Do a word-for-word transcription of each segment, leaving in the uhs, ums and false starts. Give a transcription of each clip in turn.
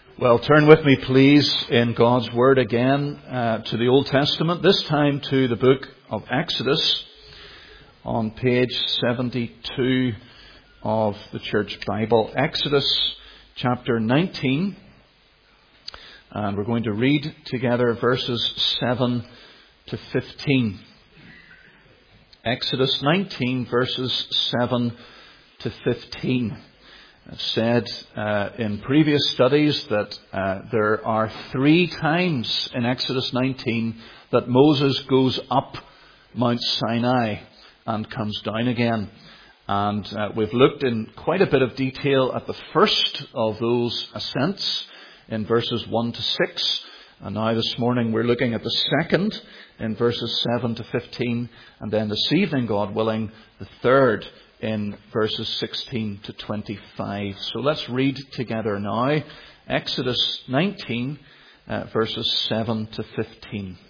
Well, turn with me, please, in God's Word again uh, to the Old Testament, this time to the book of Exodus on page seventy-two of the Church Bible. Exodus chapter nineteen, and we're going to read together verses seven to fifteen. Exodus nineteen, verses seven to fifteen. I've said uh, in previous studies that uh, there are three times in Exodus nineteen that Moses goes up Mount Sinai and comes down again. And uh, we've looked in quite a bit of detail at the first of those ascents in verses one to six. And now this morning we're looking at the second in verses seven to fifteen. And then this evening, God willing, the third in verses sixteen to twenty-five. So let's read together now. Exodus nineteen, uh, verses seven to fifteen.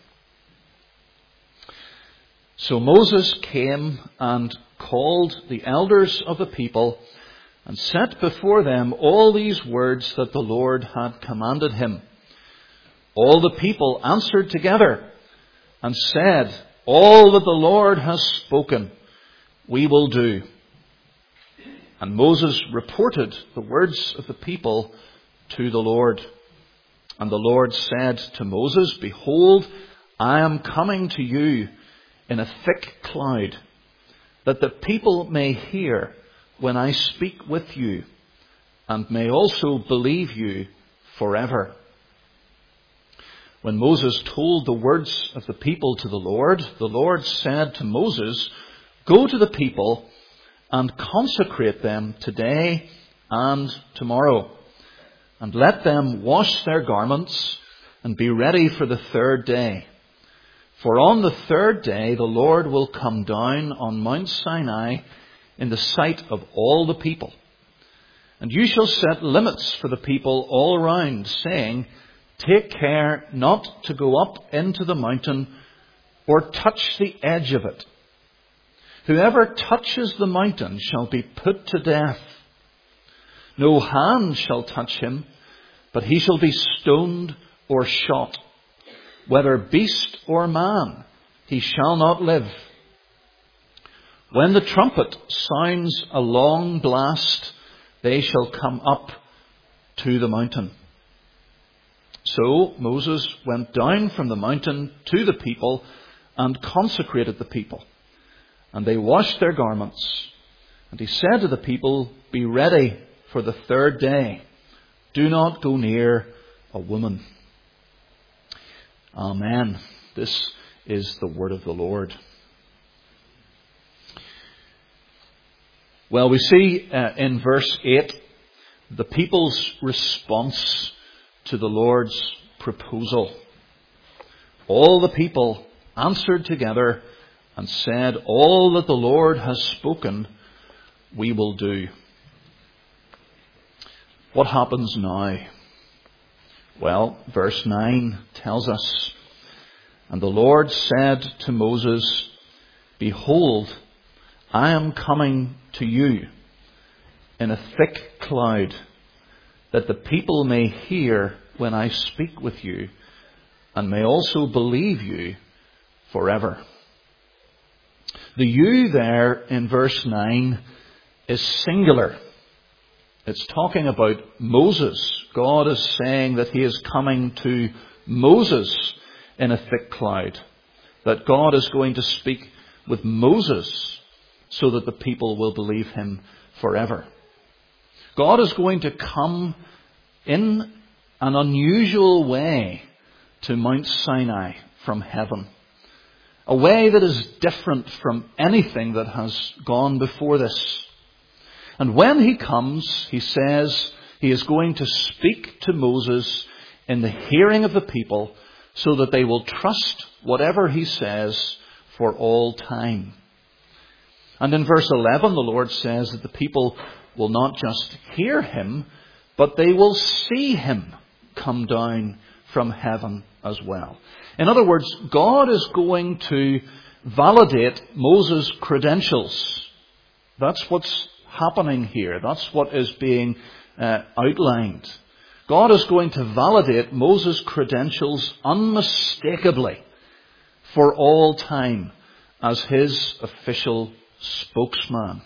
So Moses came and called the elders of the people and set before them all these words that the Lord had commanded him. All the people answered together and said, "All that the Lord has spoken, we will do." And Moses reported the words of the people to the Lord. And the Lord said to Moses, "Behold, I am coming to you in a thick cloud, that the people may hear when I speak with you, and may also believe you forever." When Moses told the words of the people to the Lord, the Lord said to Moses, "Go to the people and consecrate them today and tomorrow, and let them wash their garments and be ready for the third day. For on the third day the Lord will come down on Mount Sinai in the sight of all the people. And you shall set limits for the people all around, saying, 'Take care not to go up into the mountain or touch the edge of it. Whoever touches the mountain shall be put to death. No hand shall touch him, but he shall be stoned or shot. Whether beast or man, he shall not live. When the trumpet sounds a long blast, they shall come up to the mountain.' So Moses went down from the mountain to the people and consecrated the people. And they washed their garments. And he said to the people, 'Be ready for the third day. Do not go near a woman.'" Amen. This is the word of the Lord. Well, we see uh, in verse eight the people's response to the Lord's proposal. All the people answered together and said, "All that the Lord has spoken, we will do." What happens now? Well, verse nine tells us, "And the Lord said to Moses, 'Behold, I am coming to you in a thick cloud, that the people may hear when I speak with you, and may also believe you forever.'" The "you" there in verse nine is singular. It's talking about Moses. God is saying that he is coming to Moses in a thick cloud. That God is going to speak with Moses so that the people will believe him forever. God is going to come in an unusual way to Mount Sinai from heaven. A way that is different from anything that has gone before this. And when he comes, he says he is going to speak to Moses in the hearing of the people so that they will trust whatever he says for all time. And in verse eleven, the Lord says that the people will not just hear him, but they will see him come down from heaven as well. In other words, God is going to validate Moses' credentials. That's what's happening here. That's what is being uh, outlined. God is going to validate Moses' credentials unmistakably for all time as his official spokesman.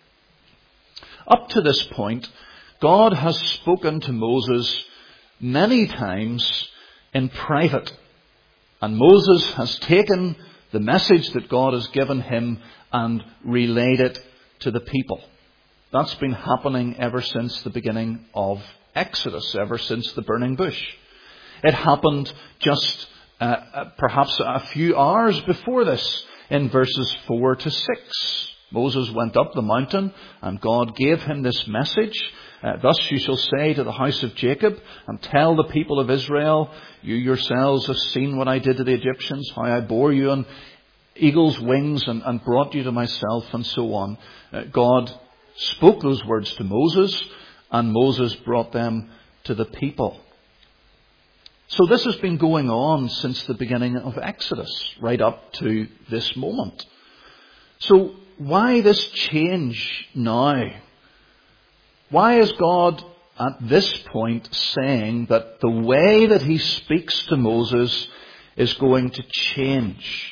Up to this point, God has spoken to Moses many times in private. And Moses has taken the message that God has given him and relayed it to the people. That's been happening ever since the beginning of Exodus, ever since the burning bush. It happened just uh, perhaps a few hours before this in verses four to six. Moses went up the mountain and God gave him this message. Uh, Thus you shall say to the house of Jacob and tell the people of Israel, you yourselves have seen what I did to the Egyptians, how I bore you on eagle's wings and, and brought you to myself and so on. Uh, God spoke those words to Moses and Moses brought them to the people. So this has been going on since the beginning of Exodus, right up to this moment. So why this change now? Why is God at this point saying that the way that he speaks to Moses is going to change?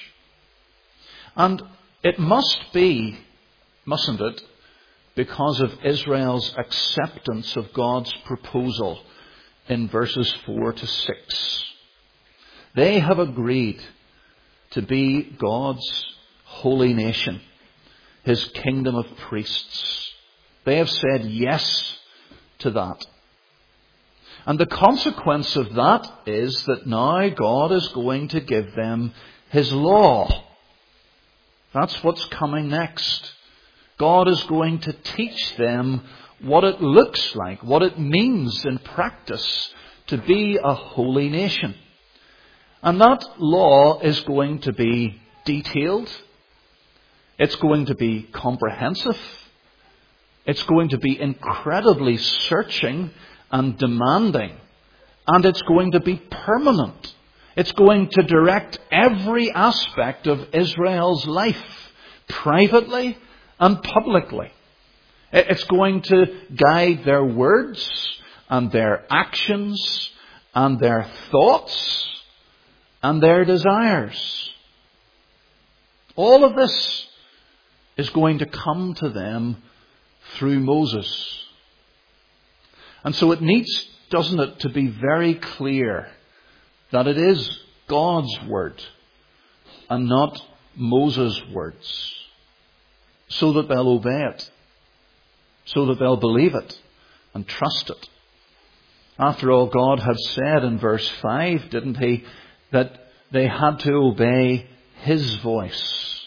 And it must be, mustn't it, because of Israel's acceptance of God's proposal in verses four to six. They have agreed to be God's holy nation, his kingdom of priests. They have said yes to that. And the consequence of that is that now God is going to give them his law. That's what's coming next. God is going to teach them what it looks like, what it means in practice to be a holy nation. And that law is going to be detailed. It's going to be comprehensive. It's going to be incredibly searching and demanding. And it's going to be permanent. It's going to direct every aspect of Israel's life, privately and publicly. It's going to guide their words and their actions and their thoughts and their desires. All of this is going to come to them through Moses. And so it needs, doesn't it, to be very clear that it is God's word and not Moses' words, so that they'll obey it, so that they'll believe it and trust it. After all, God had said in verse five, didn't he, that they had to obey his voice.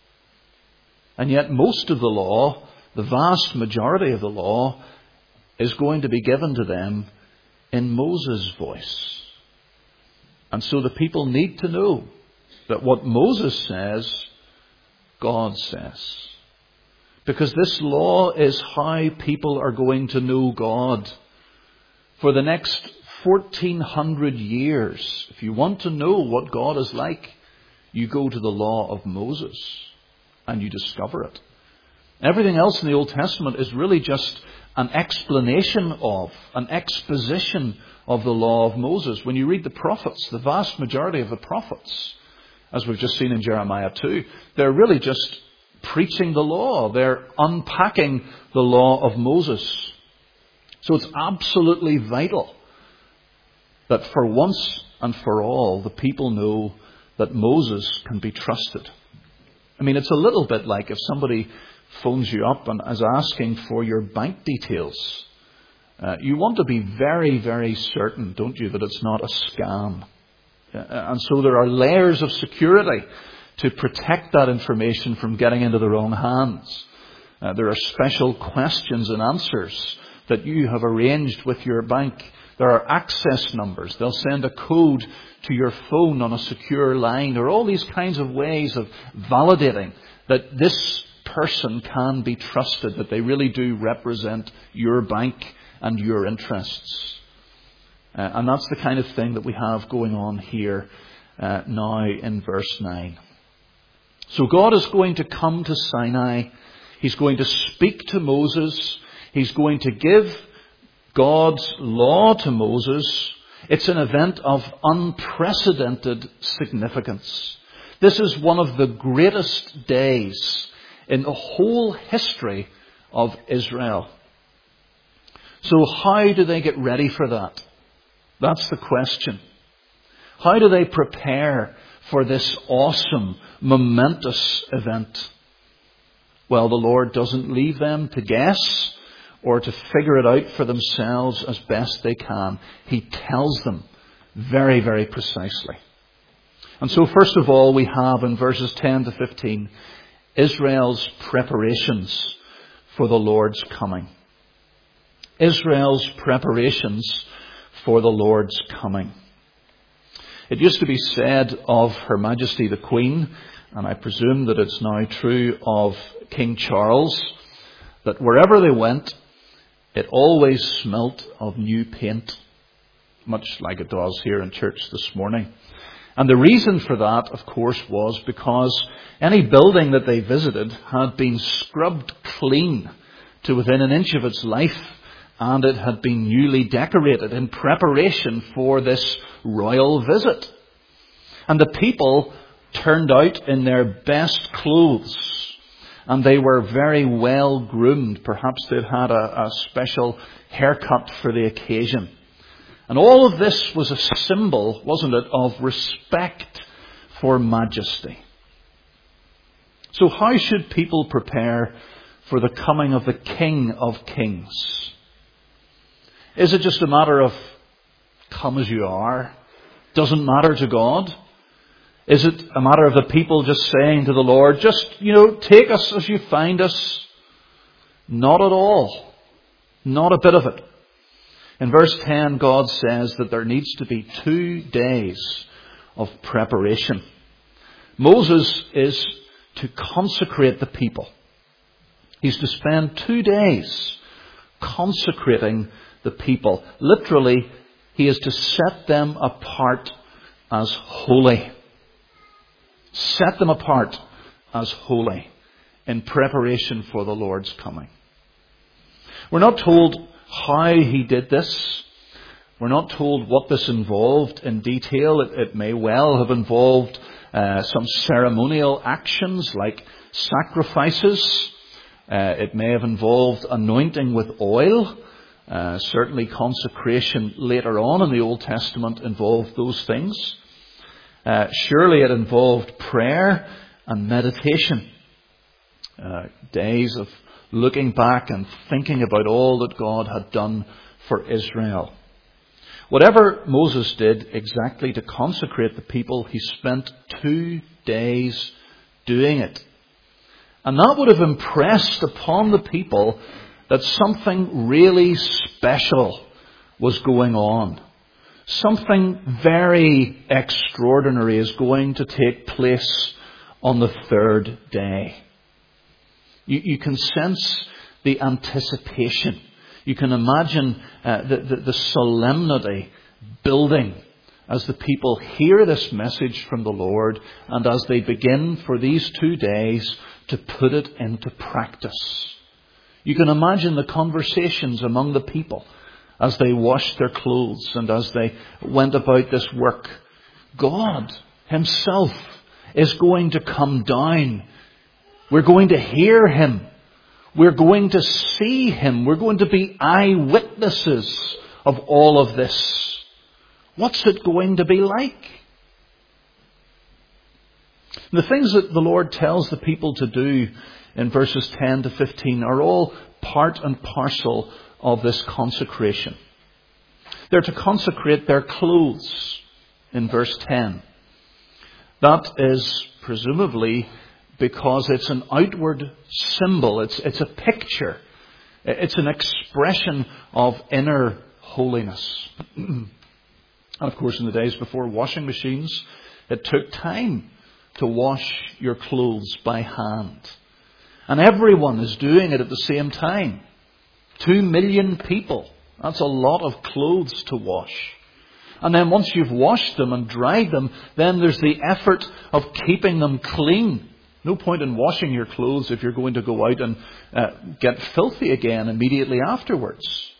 And yet most of the law, the vast majority of the law, is going to be given to them in Moses' voice. And so the people need to know that what Moses says, God says. Because this law is how people are going to know God. For the next fourteen hundred years, if you want to know what God is like, you go to the law of Moses and you discover it. Everything else in the Old Testament is really just an explanation of, an exposition of the law of Moses. When you read the prophets, the vast majority of the prophets, as we've just seen in Jeremiah two, they're really just preaching the law. They're unpacking the law of Moses. So it's absolutely vital that for once and for all, the people know that Moses can be trusted. I mean, it's a little bit like if somebody phones you up and is asking for your bank details. Uh, you want to be very, very certain, don't you, that it's not a scam. Uh, and so there are layers of security to protect that information from getting into the wrong hands. Uh, there are special questions and answers that you have arranged with your bank. There are access numbers. They'll send a code to your phone on a secure line. There are all these kinds of ways of validating that this person can be trusted, that they really do represent your bank and your interests. Uh, and that's the kind of thing that we have going on here uh, now in verse nine. So God is going to come to Sinai. He's going to speak to Moses. He's going to give God's law to Moses, it's an event of unprecedented significance. This is one of the greatest days in the whole history of Israel. So how do they get ready for that? That's the question. How do they prepare for this awesome, momentous event? Well, the Lord doesn't leave them to guess or to figure it out for themselves as best they can. He tells them very, very precisely. And so first of all, we have in verses ten to fifteen, Israel's preparations for the Lord's coming. Israel's preparations for the Lord's coming. It used to be said of Her Majesty the Queen, and I presume that it's now true of King Charles, that wherever they went, it always smelt of new paint, much like it does here in church this morning. And the reason for that, of course, was because any building that they visited had been scrubbed clean to within an inch of its life, and it had been newly decorated in preparation for this royal visit. And the people turned out in their best clothes, and they were very well groomed. Perhaps they'd had a, a special haircut for the occasion. And all of this was a symbol, wasn't it, of respect for majesty. So how should people prepare for the coming of the King of Kings? Is it just a matter of come as you are? Doesn't matter to God? Is it a matter of the people just saying to the Lord, just, you know, take us as you find us? Not at all. Not a bit of it. In verse ten, God says that there needs to be two days of preparation. Moses is to consecrate the people. He's to spend two days consecrating the people. Literally, he is to set them apart as holy. Set them apart as holy in preparation for the Lord's coming. We're not told how he did this. We're not told what this involved in detail. It, it may well have involved uh, some ceremonial actions like sacrifices. Uh, it may have involved anointing with oil. Uh, certainly consecration later on in the Old Testament involved those things. Uh, surely it involved prayer and meditation. Uh, days of looking back and thinking about all that God had done for Israel. Whatever Moses did exactly to consecrate the people, he spent two days doing it. And that would have impressed upon the people that something really special was going on. Something very extraordinary is going to take place on the third day. You, you can sense the anticipation. You can imagine uh, the, the, the solemnity building as the people hear this message from the Lord and as they begin for these two days to put it into practice. You can imagine the conversations among the people as they washed their clothes and as they went about this work. God himself is going to come down. We're going to hear him. We're going to see him. We're going to be eyewitnesses of all of this. What's it going to be like? The things that the Lord tells the people to do in verses ten to fifteen are all part and parcel of this consecration. They're to consecrate their clothes in verse ten. That is presumably because it's an outward symbol. It's, it's a picture. It's an expression of inner holiness. And of course, in the days before washing machines, it took time to wash your clothes by hand. And everyone is doing it at the same time. Two million people. That's a lot of clothes to wash. And then once you've washed them and dried them, then there's the effort of keeping them clean. No point in washing your clothes if you're going to go out and uh, get filthy again immediately afterwards.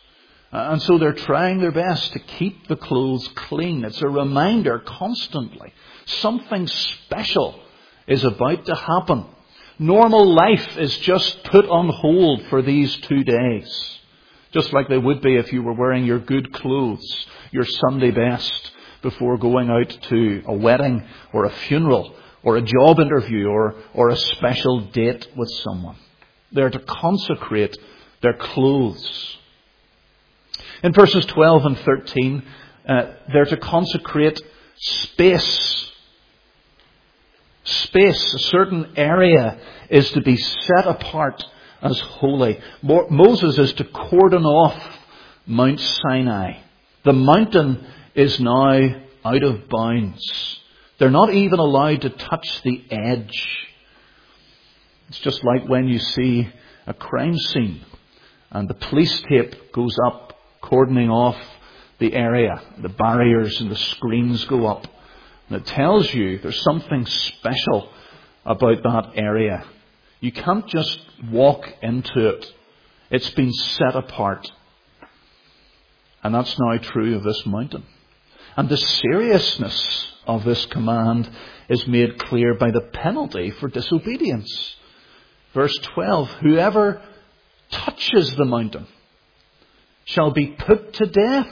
And so they're trying their best to keep the clothes clean. It's a reminder constantly. Something special is about to happen. Normal life is just put on hold for these two days. Just like they would be if you were wearing your good clothes, your Sunday best, before going out to a wedding or a funeral or a job interview or, or a special date with someone. They're to consecrate their clothes. In verses twelve and thirteen, uh, they're to consecrate space. Space, a certain area, is to be set apart as holy. Mo- Moses is to cordon off Mount Sinai. The mountain is now out of bounds. They're not even allowed to touch the edge. It's just like when you see a crime scene and the police tape goes up, cordoning off the area. The barriers and the screens go up. And it tells you there's something special about that area. You can't just walk into it. It's been set apart. And that's now true of this mountain. And the seriousness of this command is made clear by the penalty for disobedience. Verse twelve, whoever touches the mountain shall be put to death.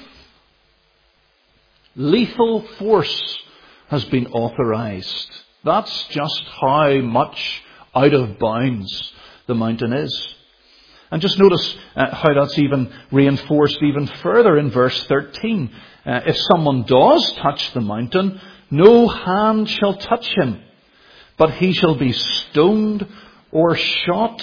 Lethal force has been authorized. That's just how much out of bounds the mountain is. And just notice uh, how that's even reinforced even further in verse thirteen. Uh, if someone does touch the mountain, no hand shall touch him, but he shall be stoned or shot.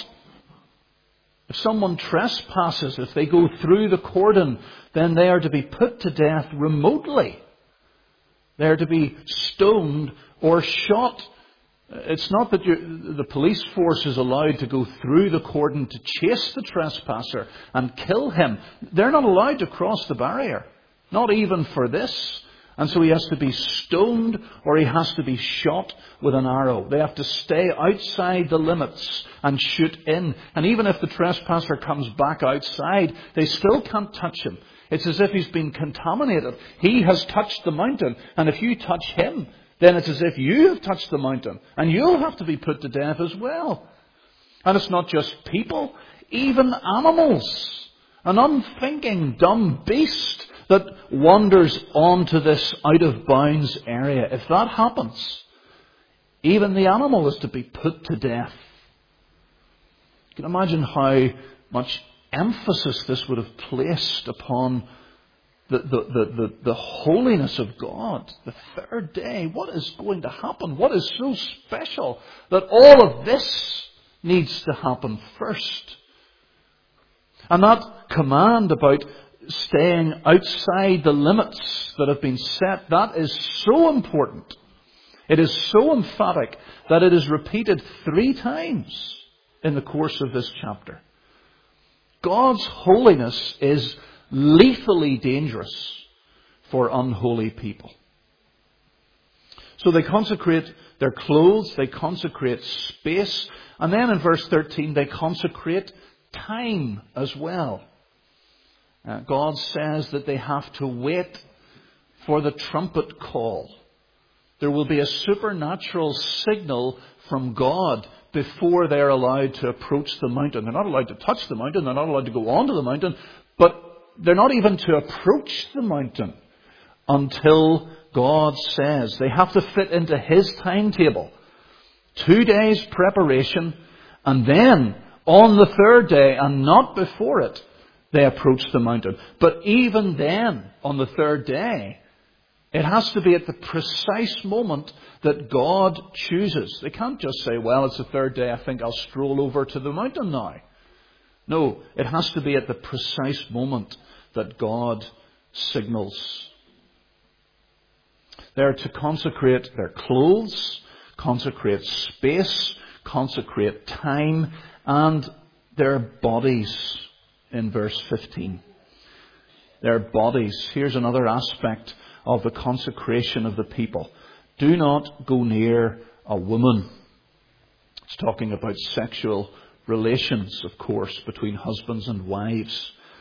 If someone trespasses, if they go through the cordon, then they are to be put to death remotely. They are to be stoned or shot. It's not that you, the police force is allowed to go through the cordon to chase the trespasser and kill him. They're not allowed to cross the barrier. Not even for this. And so he has to be stoned or he has to be shot with an arrow. They have to stay outside the limits and shoot in. And even if the trespasser comes back outside, they still can't touch him. It's as if he's been contaminated. He has touched the mountain. And if you touch him, then it's as if you have touched the mountain. And you'll have to be put to death as well. And it's not just people, even animals. An unthinking, dumb beast that wanders onto this out-of-bounds area. If that happens, even the animal is to be put to death. You can imagine how much emphasis this would have placed upon the, the, the, the, the holiness of God. The third day, what is going to happen? What is so special that all of this needs to happen first? And that command about staying outside the limits that have been set, that is so important. It is so emphatic that it is repeated three times in the course of this chapter. God's holiness is lethally dangerous for unholy people. So they consecrate their clothes, they consecrate space, and then in verse thirteen they consecrate time as well. Uh, God says that they have to wait for the trumpet call. There will be a supernatural signal from God before they're allowed to approach the mountain. They're not allowed to touch the mountain. They're not allowed to go onto the mountain. But they're not even to approach the mountain until God says. They have to fit into His timetable. Two days preparation, and then on the third day, and not before it, they approach the mountain. But even then, on the third day, it has to be at the precise moment that God chooses. They can't just say, well, it's the third day, I think I'll stroll over to the mountain now. No, it has to be at the precise moment that God signals. They're to consecrate their clothes, consecrate space, consecrate time, and their bodies in verse fifteen. Their bodies. Here's another aspect of the consecration of the people. Do not go near a woman. It's talking about sexual relations, of course, between husbands and wives.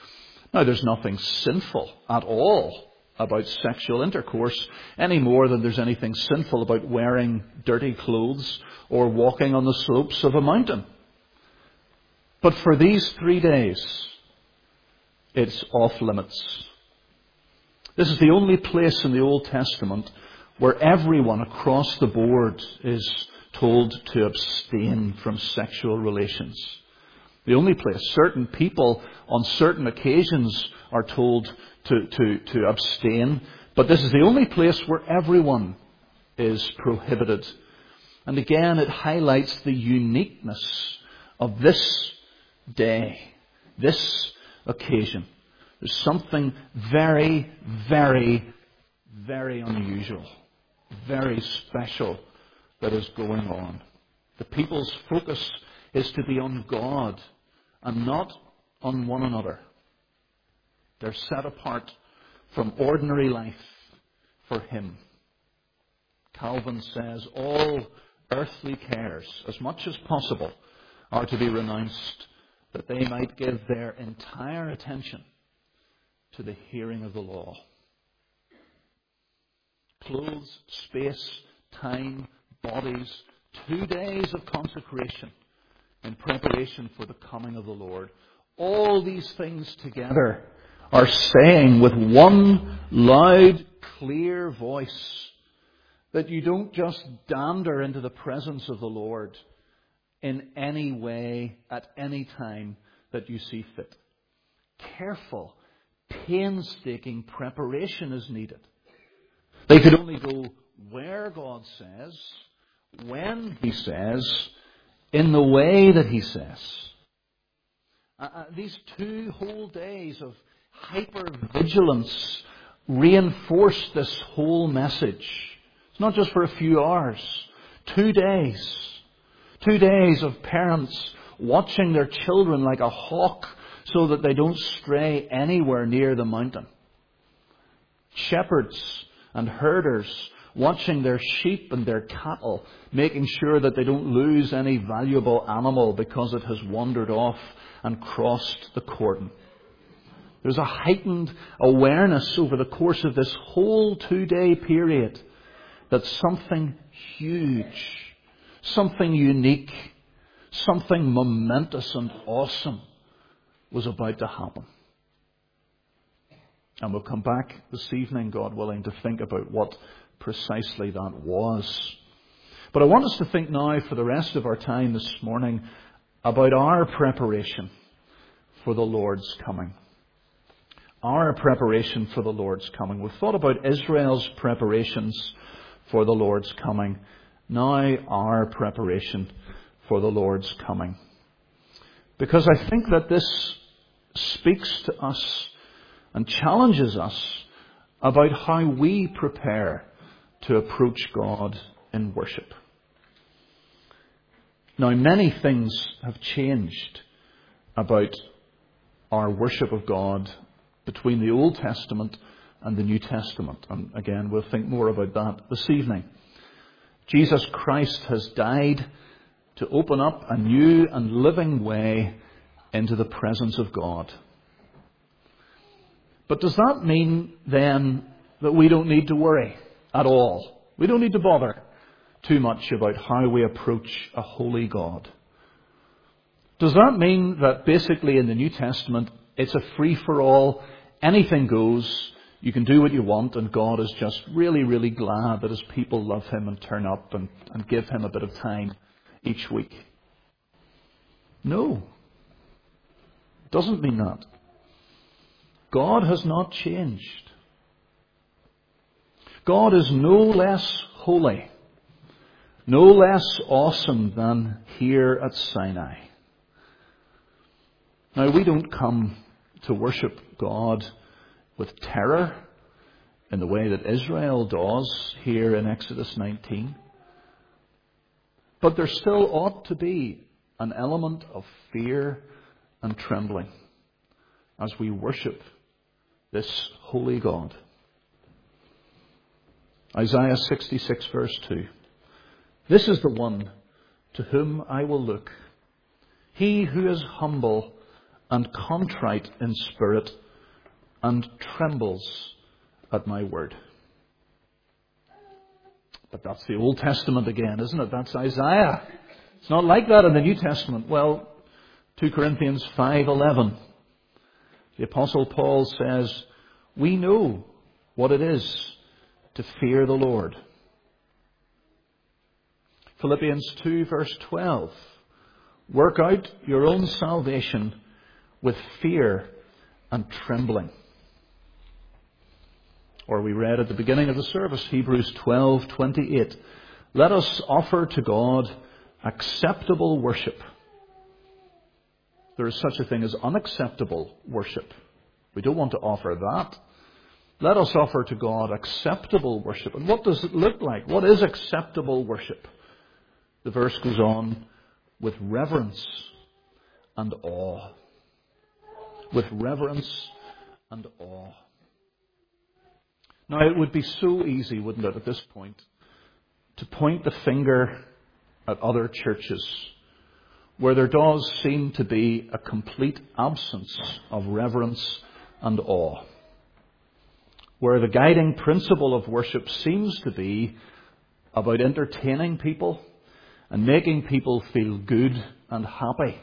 Now, there's nothing sinful at all about sexual intercourse, any more than there's anything sinful about wearing dirty clothes or walking on the slopes of a mountain. But for these three days, it's off limits. This is the only place in the Old Testament where everyone across the board is told to abstain from sexual relations. The only place. Certain people on certain occasions are told to, to, to abstain, but this is the only place where everyone is prohibited. And again, it highlights the uniqueness of this day, this occasion. There's something very, very, very unusual, very special that is going on. The people's focus is to be on God and not on one another. They're set apart from ordinary life for Him. Calvin says all earthly cares, as much as possible, are to be renounced, that they might give their entire attention to the hearing of the law. Clothes, space, time, bodies, two days of consecration in preparation for the coming of the Lord. All these things together are saying with one loud, clear voice that you don't just dander into the presence of the Lord in any way, at any time that you see fit. Careful, painstaking preparation is needed. They could only go where God says, when He says, in the way that He says. Uh, these two whole days of hyper-vigilance reinforce this whole message. It's not just for a few hours. Two days. Two days of parents watching their children like a hawk so that they don't stray anywhere near the mountain. Shepherds and herders watching their sheep and their cattle, making sure that they don't lose any valuable animal because it has wandered off and crossed the cordon. There's a heightened awareness over the course of this whole two-day period that something huge, something unique, something momentous and awesome was about to happen. And we'll come back this evening, God willing, to think about what precisely that was. But I want us to think now for the rest of our time this morning about our preparation for the Lord's coming. Our preparation for the Lord's coming. We've thought about Israel's preparations for the Lord's coming. Now our preparation for the Lord's coming. Because I think that this speaks to us and challenges us about how we prepare to approach God in worship. Now, many things have changed about our worship of God between the Old Testament and the New Testament. And again, we'll think more about that this evening. Jesus Christ has died to open up a new and living way into the presence of God. But does that mean then that we don't need to worry at all? We don't need to bother too much about how we approach a holy God? Does that mean that basically in the New Testament it's a free-for-all, anything goes, you can do what you want, and God is just really, really glad that His people love Him and turn up and, and give Him a bit of time each week? No. It doesn't mean that. God has not changed. God is no less holy, no less awesome than here at Sinai. Now, we don't come to worship God with terror in the way that Israel does here in Exodus nineteen. But there still ought to be an element of fear and trembling as we worship this holy God. Isaiah sixty-six verse two. This is the one to whom I will look, he who is humble and contrite in spirit, and trembles at my word. But that's the Old Testament again, isn't it? That's Isaiah. It's not like that in the New Testament. Well, Second Corinthians five eleven. The Apostle Paul says, we know what it is to fear the Lord. Philippians two verse twelve. Work out your own salvation with fear and trembling. Or we read at the beginning of the service, Hebrews twelve twenty-eight. Let us offer to God acceptable worship. There is such a thing as unacceptable worship. We don't want to offer that. Let us offer to God acceptable worship. And what does it look like? What is acceptable worship? The verse goes on, with reverence and awe. With reverence and awe. Now, it would be so easy, wouldn't it, at this point, to point the finger at other churches where there does seem to be a complete absence of reverence and awe. Where the guiding principle of worship seems to be about entertaining people and making people feel good and happy.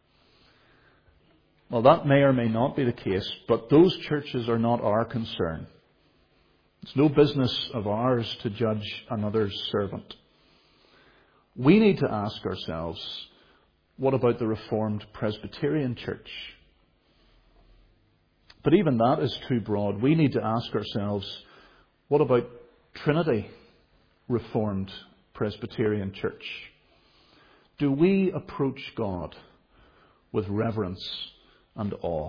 Well, that may or may not be the case, but those churches are not our concern. It's no business of ours to judge another's servant. We need to ask ourselves, what about the Reformed Presbyterian Church? But even that is too broad. We need to ask ourselves, what about Trinity Reformed Presbyterian Church? Do we approach God with reverence and awe?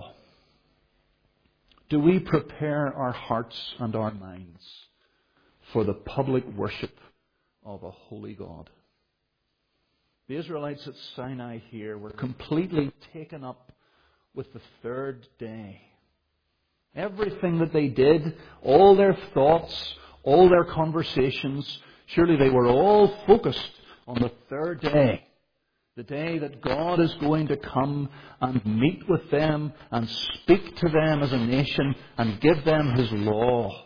Do we prepare our hearts and our minds for the public worship of a holy God? The Israelites at Sinai here were completely taken up with the third day. Everything that they did, all their thoughts, all their conversations, surely they were all focused on the third day. The day that God is going to come and meet with them and speak to them as a nation and give them His law.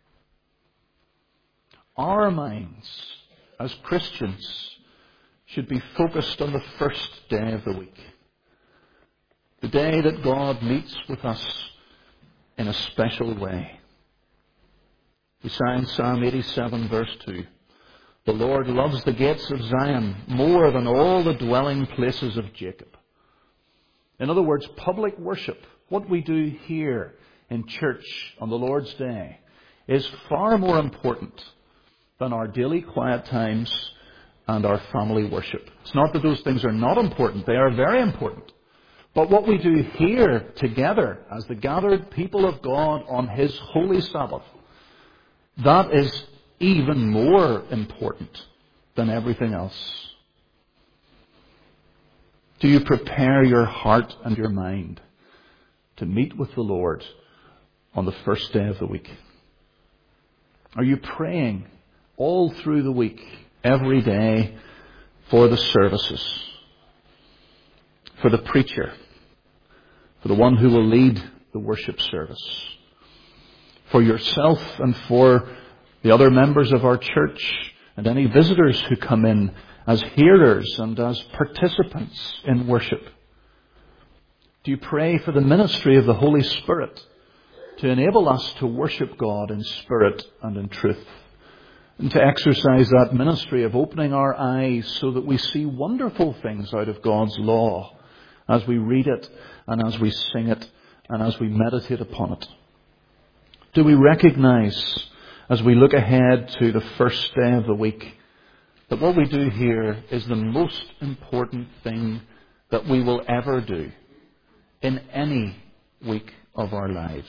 Our minds as Christians should be focused on the first day of the week. The day that God meets with us in a special way. We sang Psalm eighty-seven verse two. The Lord loves the gates of Zion more than all the dwelling places of Jacob. In other words, public worship, what we do here in church on the Lord's Day, is far more important than our daily quiet times and our family worship. It's not that those things are not important. They are very important. But what we do here together as the gathered people of God on His holy Sabbath, that is even more important than everything else. Do you prepare your heart and your mind to meet with the Lord on the first day of the week? Are you praying all through the week, every day, for the services, for the preacher, for the one who will lead the worship service, for yourself and for the other members of our church and any visitors who come in as hearers and as participants in worship? Do you pray for the ministry of the Holy Spirit to enable us to worship God in spirit and in truth, and to exercise that ministry of opening our eyes so that we see wonderful things out of God's law as we read it and as we sing it and as we meditate upon it? Do we recognize, as we look ahead to the first day of the week, that what we do here is the most important thing that we will ever do in any week of our lives?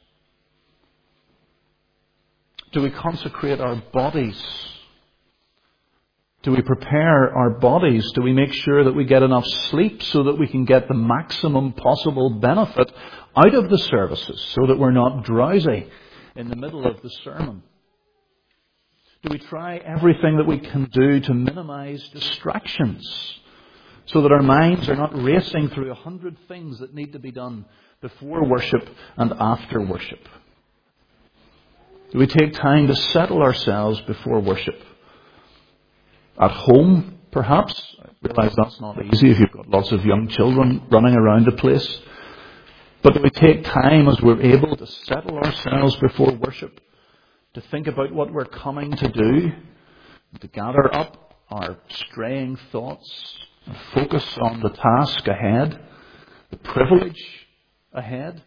Do we consecrate our bodies? Do we prepare our bodies? Do we make sure that we get enough sleep so that we can get the maximum possible benefit out of the services, so that we're not drowsy in the middle of the sermon? Do we try everything that we can do to minimize distractions so that our minds are not racing through a hundred things that need to be done before worship and after worship? Do we take time to settle ourselves before worship? At home, perhaps? I realise that's not easy if you've got lots of young children running around the place. But do we take time as we're able to settle ourselves before worship, to think about what we're coming to do, to gather up our straying thoughts and focus on the task ahead, the privilege ahead?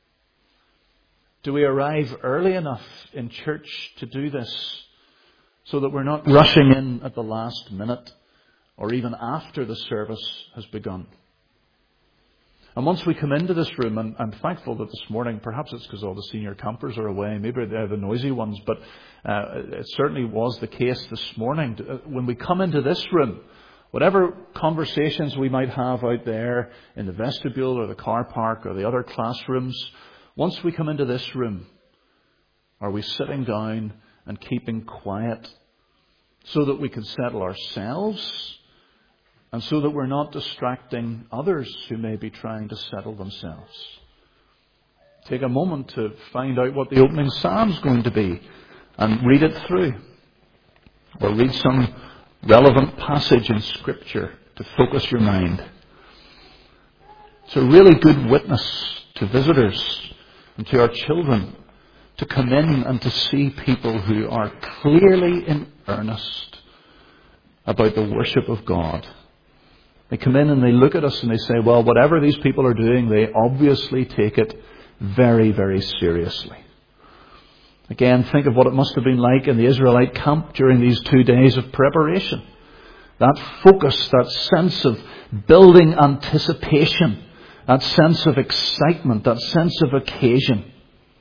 Do we arrive early enough in church to do this so that we're not rushing in at the last minute or even after the service has begun? And once we come into this room, and I'm thankful that this morning, perhaps it's because all the senior campers are away, maybe they're the noisy ones, but uh, it certainly was the case this morning. When we come into this room, whatever conversations we might have out there in the vestibule or the car park or the other classrooms, once we come into this room, are we sitting down and keeping quiet so that we can settle ourselves and so that we're not distracting others who may be trying to settle themselves? Take a moment to find out what the opening psalm's going to be and read it through. Or read some relevant passage in Scripture to focus your mind. It's a really good witness to visitors and to our children to come in and to see people who are clearly in earnest about the worship of God. They come in and they look at us and they say, well, whatever these people are doing, they obviously take it very, very seriously. Again, think of what it must have been like in the Israelite camp during these two days of preparation. That focus, that sense of building anticipation, that sense of excitement, that sense of occasion.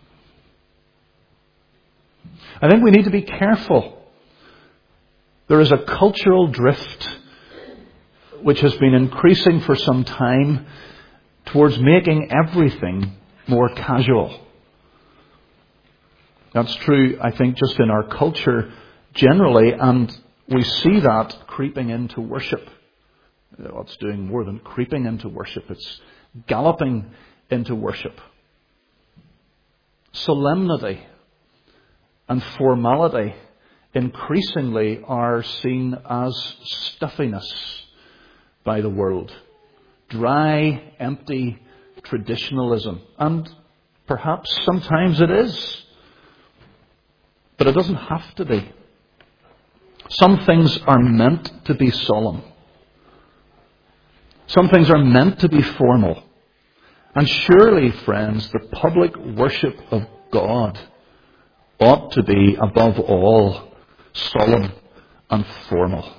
I think we need to be careful. There is a cultural drift which has been increasing for some time towards making everything more casual. That's true, I think, just in our culture generally, and we see that creeping into worship. Well, it's doing more than creeping into worship. It's galloping into worship. Solemnity and formality increasingly are seen as stuffiness by the world. Dry, empty traditionalism. And perhaps sometimes it is. But it doesn't have to be. Some things are meant to be solemn. Some things are meant to be formal. And surely, friends, the public worship of God ought to be, above all, solemn and formal.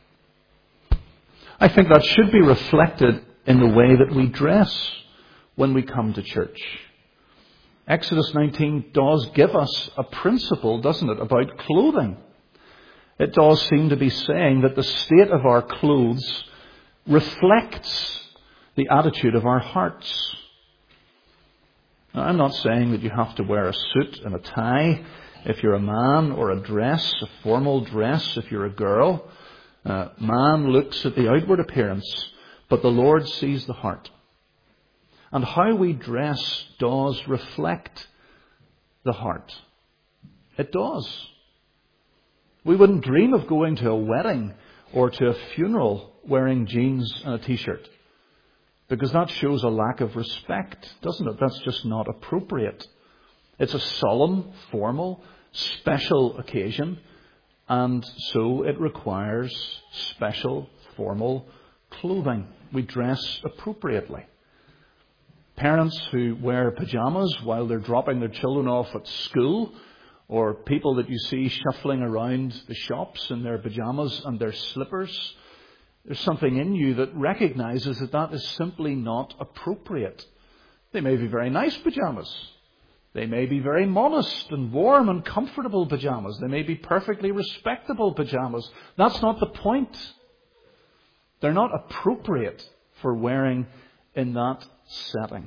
I think that should be reflected in the way that we dress when we come to church. Exodus nineteen does give us a principle, doesn't it, about clothing. It does seem to be saying that the state of our clothes reflects the attitude of our hearts. Now, I'm not saying that you have to wear a suit and a tie if you're a man, or a dress, a formal dress if you're a girl. Uh, man looks at the outward appearance, but the Lord sees the heart. And how we dress does reflect the heart. It does. We wouldn't dream of going to a wedding or to a funeral wearing jeans and a t-shirt, because that shows a lack of respect, doesn't it? That's just not appropriate. It's a solemn, formal, special occasion, and so it requires special, formal clothing. We dress appropriately. Parents who wear pajamas while they're dropping their children off at school, or people that you see shuffling around the shops in their pajamas and their slippers, there's something in you that recognizes that that is simply not appropriate. They may be very nice pajamas. They may be very modest and warm and comfortable pajamas. They may be perfectly respectable pajamas. That's not the point. They're not appropriate for wearing in that setting.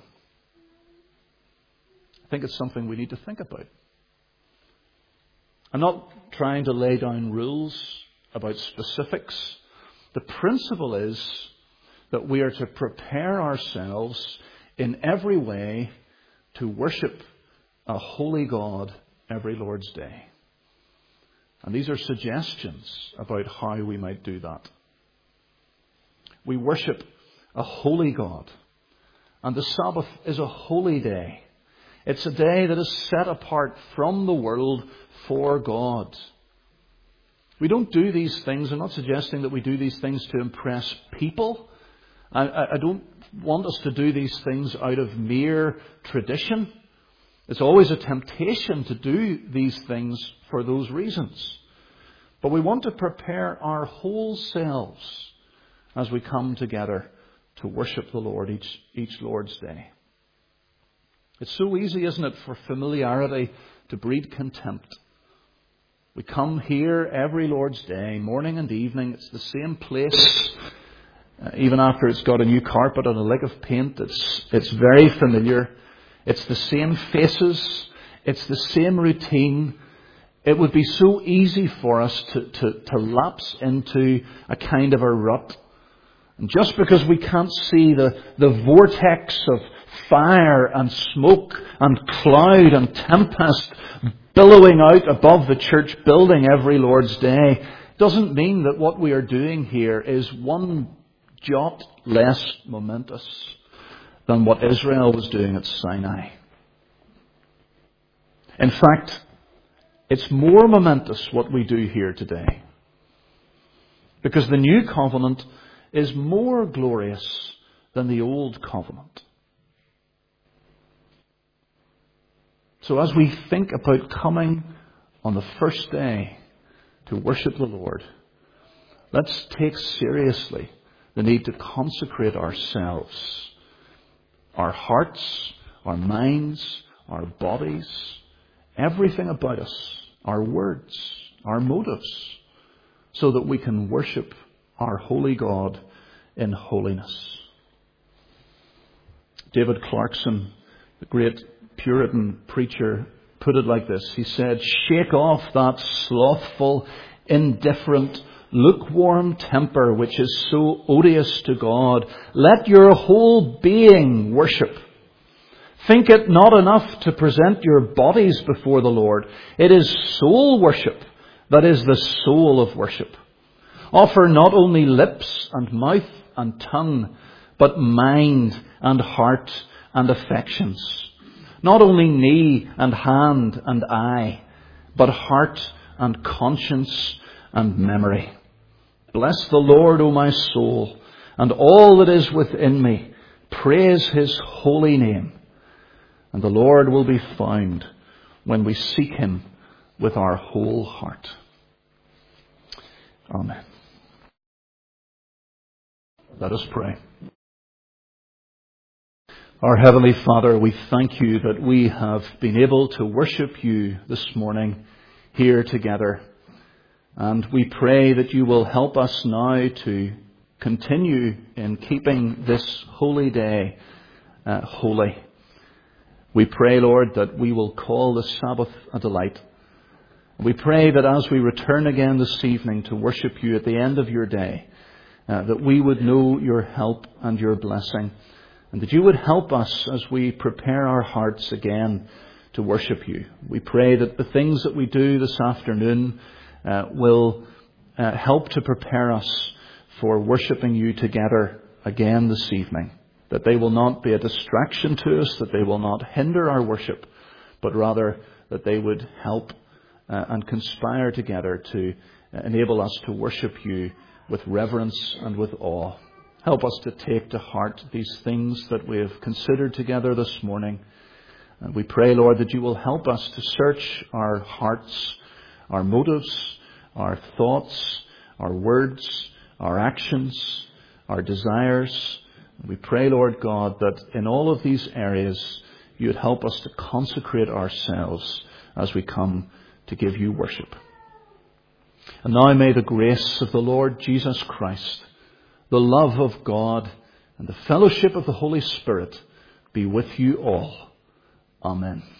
I think it's something we need to think about. I'm not trying to lay down rules about specifics. The principle is that we are to prepare ourselves in every way to worship a holy God every Lord's Day. And these are suggestions about how we might do that. We worship a holy God. And the Sabbath is a holy day. It's a day that is set apart from the world for God. We don't do these things. I'm not suggesting that we do these things to impress people. I, I, I don't want us to do these things out of mere tradition. It's always a temptation to do these things for those reasons. But we want to prepare our whole selves as we come together to worship the Lord each, each Lord's Day. It's so easy, isn't it, for familiarity to breed contempt. We come here every Lord's Day, morning and evening. It's the same place. Uh, even after it's got a new carpet and a lick of paint, it's, it's very familiar. It's the same faces. It's the same routine. It would be so easy for us to, to, to lapse into a kind of a rut. And just because we can't see the, the vortex of fire and smoke and cloud and tempest billowing out above the church building every Lord's Day, doesn't mean that what we are doing here is one jot less momentous than what Israel was doing at Sinai. In fact, it's more momentous what we do here today. Because the new covenant is more glorious than the old covenant. So as we think about coming on the first day to worship the Lord, let's take seriously the need to consecrate ourselves, our hearts, our minds, our bodies, everything about us, our words, our motives, so that we can worship our holy God in holiness. David Clarkson, the great Puritan preacher, put it like this. He said, "Shake off that slothful, indifferent, lukewarm temper which is so odious to God. Let your whole being worship. Think it not enough to present your bodies before the Lord. It is soul worship that is the soul of worship. Offer not only lips and mouth and tongue, but mind and heart and affections. Not only knee and hand and eye, but heart and conscience and memory. Bless the Lord, O my soul, and all that is within me. Praise his holy name. And the Lord will be found when we seek him with our whole heart." Amen. Let us pray. Our Heavenly Father, we thank you that we have been able to worship you this morning here together. And we pray that you will help us now to continue in keeping this holy day uh, holy. We pray, Lord, that we will call the Sabbath a delight. We pray that as we return again this evening to worship you at the end of your day, uh, that we would know your help and your blessing, and that you would help us as we prepare our hearts again to worship you. We pray that the things that we do this afternoon uh, will uh, help to prepare us for worshipping you together again this evening. That they will not be a distraction to us, that they will not hinder our worship, but rather that they would help uh, and conspire together to uh, enable us to worship you with reverence and with awe. Help us to take to heart these things that we have considered together this morning. And we pray, Lord, that you will help us to search our hearts, our motives, our thoughts, our words, our actions, our desires. We pray, Lord God, that in all of these areas you would help us to consecrate ourselves as we come to give you worship. And now may the grace of the Lord Jesus Christ, the love of God, and the fellowship of the Holy Spirit be with you all. Amen.